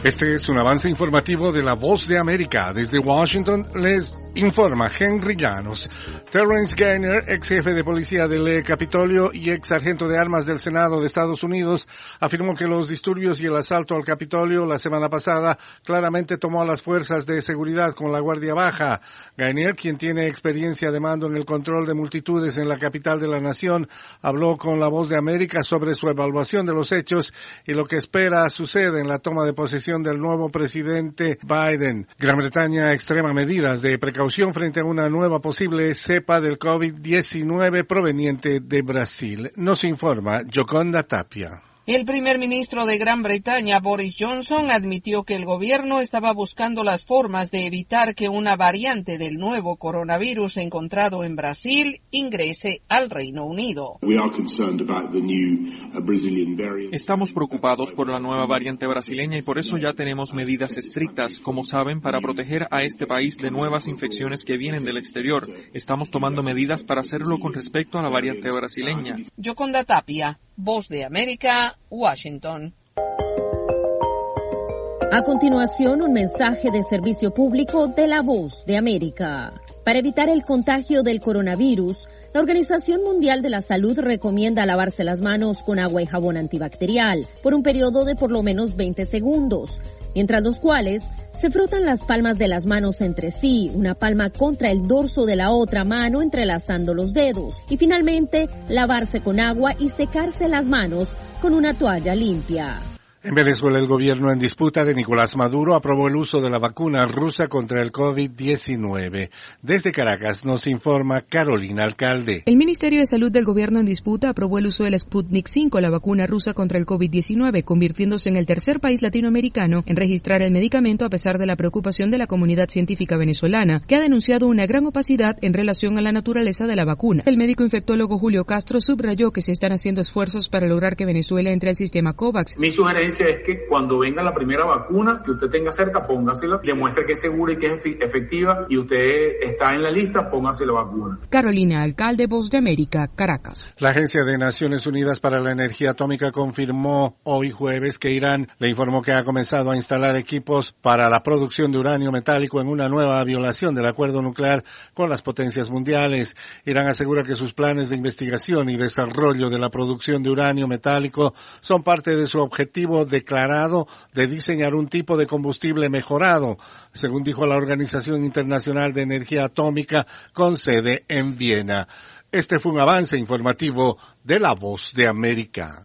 Este es un avance informativo de La Voz de América. Desde Washington les informa Henry Llanos. Terrence Gainer, ex jefe de policía del Capitolio y ex sargento de armas del Senado de Estados Unidos, afirmó que los disturbios y el asalto al Capitolio la semana pasada claramente tomó a las fuerzas de seguridad con la guardia baja. Gainer, quien tiene experiencia de mando en el control de multitudes en la capital de la nación, habló con La Voz de América sobre su evaluación de los hechos y lo que espera suceda en la toma de posesión del nuevo presidente Biden. Gran Bretaña extrema medidas de precaución frente a una nueva posible cepa del COVID-19 proveniente de Brasil. Nos informa Yoconda Tapia. El primer ministro de Gran Bretaña, Boris Johnson, admitió que el gobierno estaba buscando las formas de evitar que una variante del nuevo coronavirus encontrado en Brasil ingrese al Reino Unido. Estamos preocupados por la nueva variante brasileña y por eso ya tenemos medidas estrictas, como saben, para proteger a este país de nuevas infecciones que vienen del exterior. Estamos tomando medidas para hacerlo con respecto a la variante brasileña. Yoconda Tapia, Voz de América, Washington. A continuación, un mensaje de servicio público de La Voz de América. Para evitar el contagio del coronavirus, la Organización Mundial de la Salud recomienda lavarse las manos con agua y jabón antibacterial por un periodo de por lo menos 20 segundos, mientras los cuales se frotan las palmas de las manos entre sí, una palma contra el dorso de la otra mano entrelazando los dedos, y finalmente lavarse con agua y secarse las manos con una toalla limpia. En Venezuela, el gobierno en disputa de Nicolás Maduro aprobó el uso de la vacuna rusa contra el COVID-19. Desde Caracas nos informa Carolina Alcalde. El Ministerio de Salud del gobierno en disputa aprobó el uso de la Sputnik 5, la vacuna rusa contra el COVID-19, convirtiéndose en el tercer país latinoamericano en registrar el medicamento a pesar de la preocupación de la comunidad científica venezolana, que ha denunciado una gran opacidad en relación a la naturaleza de la vacuna. El médico infectólogo Julio Castro subrayó que se están haciendo esfuerzos para lograr que Venezuela entre al sistema COVAX. Mi sugerencia es que cuando venga la primera vacuna que usted tenga cerca, póngasela, demuestre que es segura y que es efectiva y usted está en la lista, póngase la vacuna. Carolina Alcalde, Voz de América, Caracas. La Agencia de Naciones Unidas para la Energía Atómica confirmó hoy jueves que Irán le informó que ha comenzado a instalar equipos para la producción de uranio metálico en una nueva violación del acuerdo nuclear con las potencias mundiales. Irán asegura que sus planes de investigación y desarrollo de la producción de uranio metálico son parte de su objetivo declarado de diseñar un tipo de combustible mejorado, según dijo la Organización Internacional de Energía Atómica con sede en Viena. Este fue un avance informativo de La Voz de América.